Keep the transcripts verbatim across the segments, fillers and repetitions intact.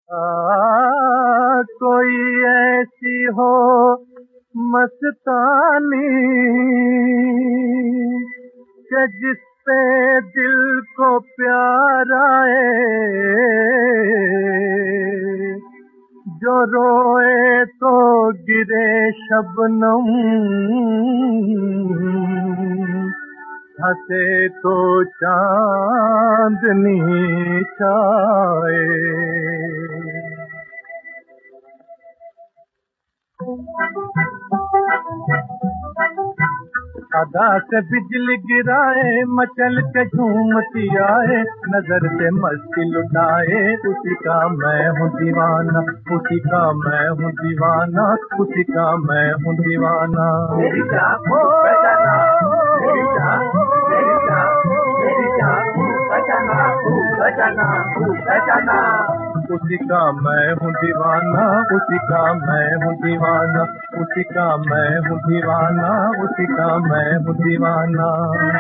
आ, कोई ऐसी हो मस्तानी कि जिस पे दिल को प्यार आए, जो रोए तो गिरे शबनम, हंसे तो चांदनी छाए। अदा से बिजली गिराए, मचल के झूमती आए, नजर से मस्ती लुटाए, उसी का मैं हूँ दीवाना, उसी का मैं हूँ दीवाना, उसी का मैं हूँ दीवाना। मेरी जान हो बचाना, मेरी जान, मेरी जान, मेरी जान हो बचाना, बचाना, बचाना। उसी का मैं हूँ दीवाना, उसी का मैं हूँ दीवाना, उसी का मैं हूँ दीवाना, उसी का मैं हूँ दीवाना।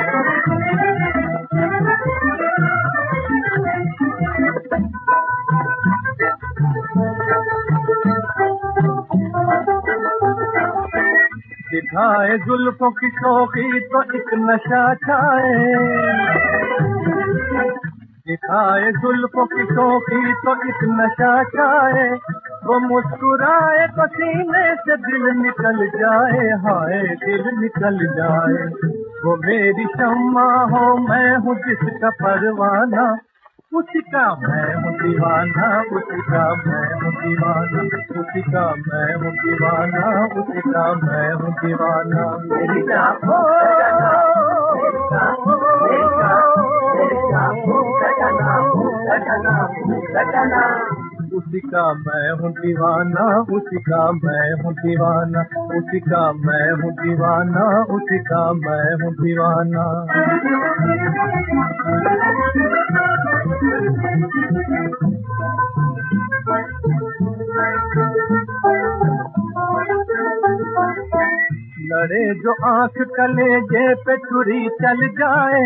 दिखाए जुल्फों की शौकी तो एक नशा छाए, दिखाए जुल्फों की शौकी तो एक नशा छाए, वो मुस्कुराए तो सीने से दिल निकल जाए, हाय दिल निकल जाए। वो मेरी शम्मा हो, मैं हूँ जिसका परवाना, उसी का मैं हूँ दीवाना, उसी का मैं हूँ दीवाना, उसी का मैं हूँ दीवाना, उसी का मैं हूँ दीवाना। मेरी जान हो बचाना, मेरी जान, मेरी जान, मेरी जान हो बचाना, बचाना, बचाना। उसी का मैं हूँ दीवाना, उसी का मैं हूँ दीवाना, उसी का मैं हूँ दीवाना, उसी का मैं हूँ दीवाना। लड़े जो आंख कलेजे पे छुरी चल जाए,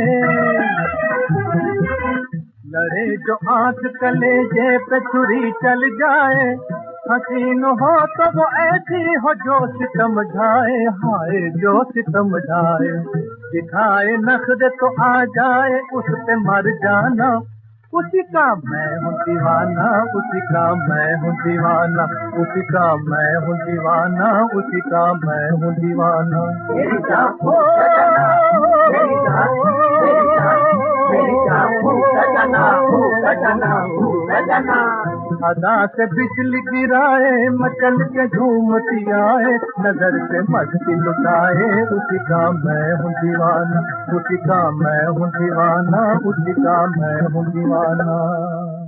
लड़े जो आंख कलेजे पे छुरी चल जाए, हसीन हो तो वो ऐसी हो जो सितम ढाए, हाय जो सितम ढाए। दिखाए नखरे तो आ जाए, उस पे मर जाना, उसी का मैं हूँ दीवाना, उसी का मैं हूँ दीवाना, उसी का मैं हूँ दीवाना, उसी का मैं हूँ दीवाना। मेरी जान हो बचाना, मेरी जान, मेरी जान, मेरी जान हो बचाना, हो बचाना, हो बचाना। अदा से बिजली गिराए, मचल के झूमती आए, नजर से मस्ती लुटाए, उसी का मैं हूँ दीवाना, उसी का मैं हूँ दीवाना, उसी का मैं हूँ दीवाना।